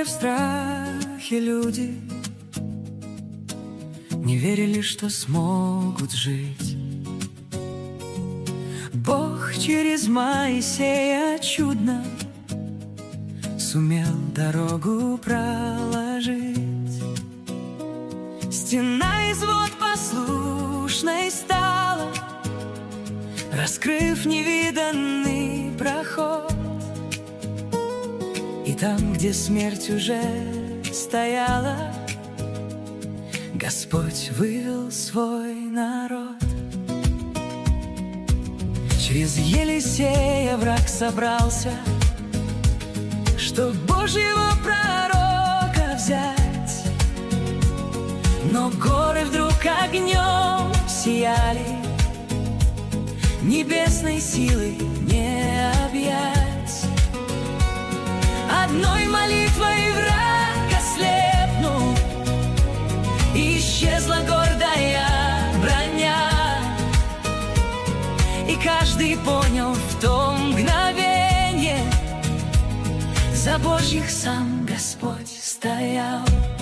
в страхе люди не верили, что смогут жить. Бог через Моисея чудно сумел дорогу проложить. Стена из вод послушной стала, раскрыв невиданный проход. И там, где смерть уже стояла, Господь вывел свой народ. Через Елисея враг собрался, чтоб Божьего пророка взять. Но горы вдруг огнем сияли, небесной силы не объять. Одной молитвой враг ослепнул, исчезла гордая броня. И каждый понял в то мгновенье, за Божьих сам Господь стоял.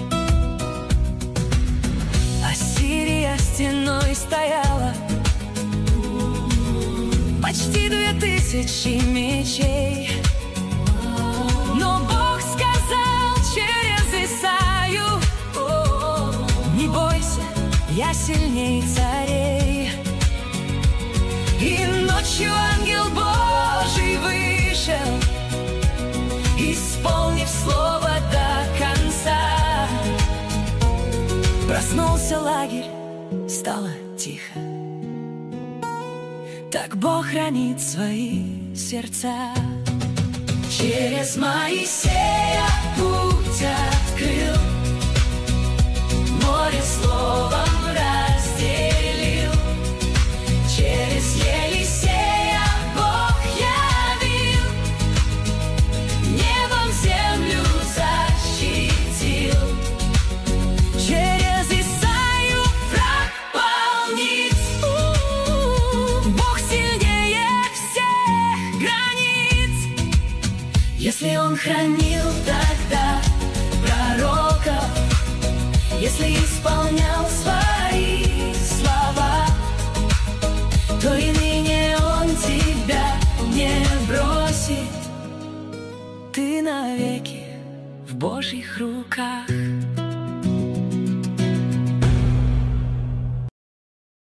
Ассирия стеной стояла, почти 2000 мечей. Но Бог сказал через Исаию: не бойся, я сильней царей. И ночью ангел Божий вышел, исполнив слово до конца. Проснулся лагерь, стало тихо. Так Бог хранит свои сердца. Через Моисея путь открыл, море словом разделил. Через Елисея Бог явил, небом землю защитил. Через Исаию враг полнит, Бог сильнее всех границ. Если Он хранил тогда пророков, если исполнял свои слова, то и ныне Он тебя не бросит. Ты навеки в Божьих руках.